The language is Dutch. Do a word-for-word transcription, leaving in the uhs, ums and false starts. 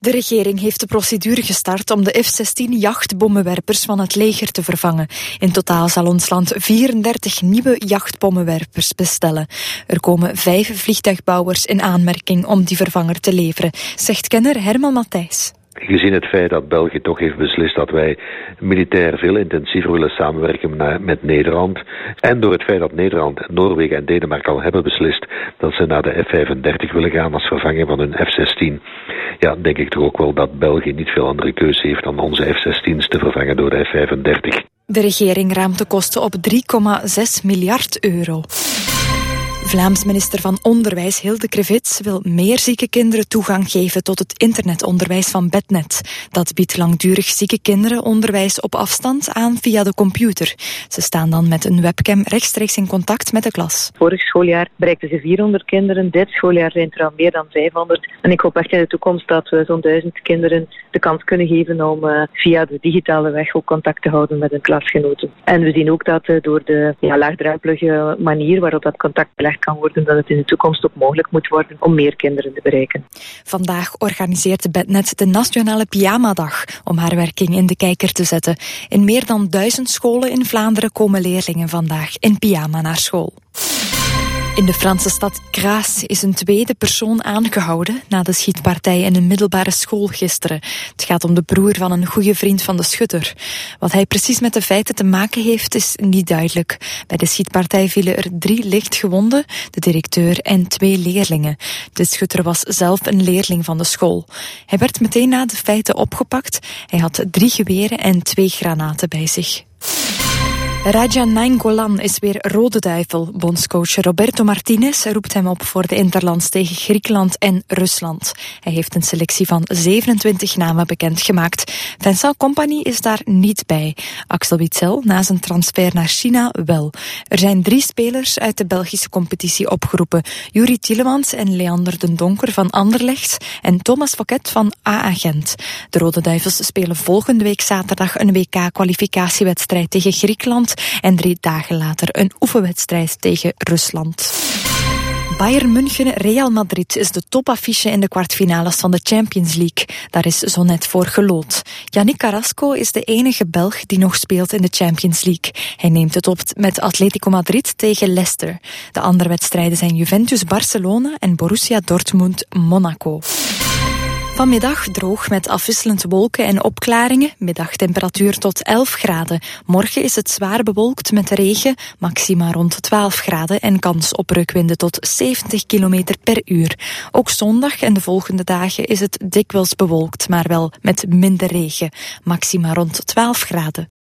De regering heeft de procedure gestart om de F zestien jachtbommenwerpers van het leger te vervangen. In totaal zal ons land vierendertig nieuwe jachtbommenwerpers bestellen. Er komen vijf vliegtuigbouwers in aanmerking om die vervanger te leveren, zegt kenner Herman Matthijs. Gezien het feit dat België toch heeft beslist dat wij militair veel intensiever willen samenwerken met Nederland, en door het feit dat Nederland, Noorwegen en Denemarken al hebben beslist dat ze naar de F vijfendertig willen gaan als vervanger van hun F zestien, ja, denk ik toch ook wel dat België niet veel andere keuze heeft dan onze F zestien's te vervangen door de F vijfendertig. De regering raamt de kosten op drie komma zes miljard euro. Vlaams minister van Onderwijs Hilde Krevits wil meer zieke kinderen toegang geven tot het internetonderwijs van Bednet. Dat biedt langdurig zieke kinderen onderwijs op afstand aan via de computer. Ze staan dan met een webcam rechtstreeks in contact met de klas. Vorig schooljaar bereikten ze vierhonderd kinderen, dit schooljaar zijn er al meer dan vijfhonderd. En ik hoop echt in de toekomst dat we zo'n duizend kinderen de kans kunnen geven om uh, via de digitale weg ook contact te houden met hun klasgenoten. En we zien ook dat uh, door de ja, laagdrempelige manier waarop dat contact belegd kan worden, dat het in de toekomst ook mogelijk moet worden om meer kinderen te bereiken. Vandaag organiseert Bednet de Nationale Pyjama-dag om haar werking in de kijker te zetten. In meer dan duizend scholen in Vlaanderen komen leerlingen vandaag in pyjama naar school. In de Franse stad Grasse is een tweede persoon aangehouden na de schietpartij in een middelbare school gisteren. Het gaat om de broer van een goede vriend van de schutter. Wat hij precies met de feiten te maken heeft, is niet duidelijk. Bij de schietpartij vielen er drie lichtgewonden, de directeur en twee leerlingen. De schutter was zelf een leerling van de school. Hij werd meteen na de feiten opgepakt. Hij had drie geweren en twee granaten bij zich. Radja Nainggolan is weer rode duivel. Bondscoach Roberto Martinez roept hem op voor de interlands tegen Griekenland en Rusland. Hij heeft een selectie van zevenentwintig namen bekendgemaakt. Vincent Kompany is daar niet bij. Axel Witsel na zijn transfer naar China wel. Er zijn drie spelers uit de Belgische competitie opgeroepen. Yuri Tielemans en Leander den Donker van Anderlecht en Thomas Fouquet van A A Gent. De Rode Duivels spelen volgende week zaterdag een W K-kwalificatiewedstrijd tegen Griekenland en drie dagen later een oefenwedstrijd tegen Rusland. Bayern München-Real Madrid is de topaffiche in de kwartfinales van de Champions League. Daar is zo net voor geloot. Yannick Carrasco is de enige Belg die nog speelt in de Champions League. Hij neemt het op met Atletico Madrid tegen Leicester. De andere wedstrijden zijn Juventus-Barcelona en Borussia Dortmund-Monaco. Vanmiddag droog met afwisselend wolken en opklaringen. Middagtemperatuur tot elf graden. Morgen is het zwaar bewolkt met regen, maxima rond twaalf graden en kans op reukwinden tot zeventig kilometer per uur. Ook zondag en de volgende dagen is het dikwijls bewolkt, maar wel met minder regen. Maxima rond twaalf graden.